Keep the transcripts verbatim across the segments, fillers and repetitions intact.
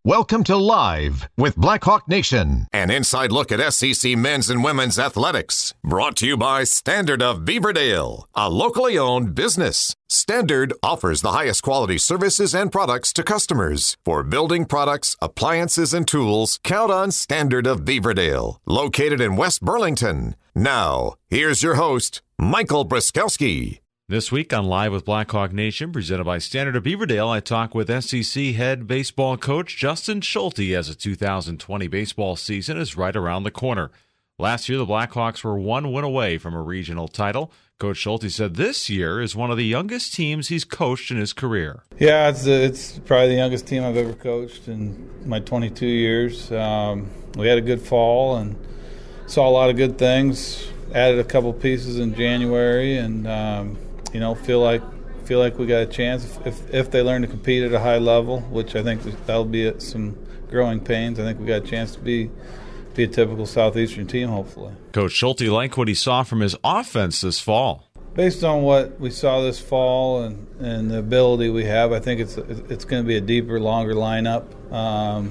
Welcome to Live with Blackhawk Nation. An inside look at S E C men's and women's athletics. Brought to you by Standard of Beaverdale, a locally owned business. Standard offers the highest quality services and products to customers. For building products, appliances, and tools, count on Standard of Beaverdale, located in West Burlington. Now, here's your host, Michael Bruskowski. This week on Live with Blackhawk Nation, presented by Standard of Beaverdale, I talk with S E C head baseball coach Justin Schulte as the two thousand twenty baseball season is right around the corner. Last year, the Blackhawks were one win away from a regional title. Coach Schulte said this year is one of the youngest teams he's coached in his career. Yeah, it's, it's probably the youngest team I've ever coached in my twenty-two years. Um, we had a good fall and saw a lot of good things. Added a couple pieces in January and um, you know, feel like feel like we got a chance if, if if they learn to compete at a high level, which I think that'll be some growing pains. I think we got a chance to be be a typical Southeastern team, hopefully. Coach Schulte liked what he saw from his offense this fall. Based on what we saw this fall and, and the ability we have, I think it's it's going to be a deeper, longer lineup. Um,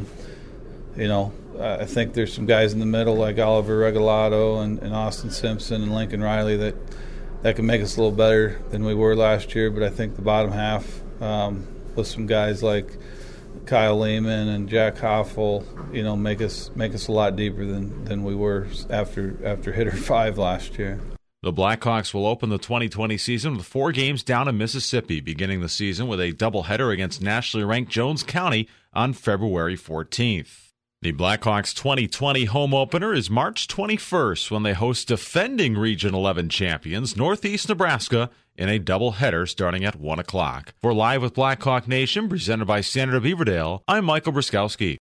you know, I think there's some guys in the middle like Oliver Regalado and, and Austin Simpson and Lincoln Riley that. That can make us a little better than we were last year, but I think the bottom half um, with some guys like Kyle Lehman and Jack Hoffel, you know, make us make us a lot deeper than, than we were after after hitter five last year. The Blackhawks will open the twenty twenty season with four games down in Mississippi, beginning the season with a doubleheader against nationally ranked Jones County on February fourteenth. The Blackhawks twenty twenty home opener is March twenty-first when they host defending Region eleven champions Northeast Nebraska in a doubleheader starting at one o'clock. For Live with Blackhawk Nation, presented by Standard of Beaverdale, I'm Michael Bruskowski.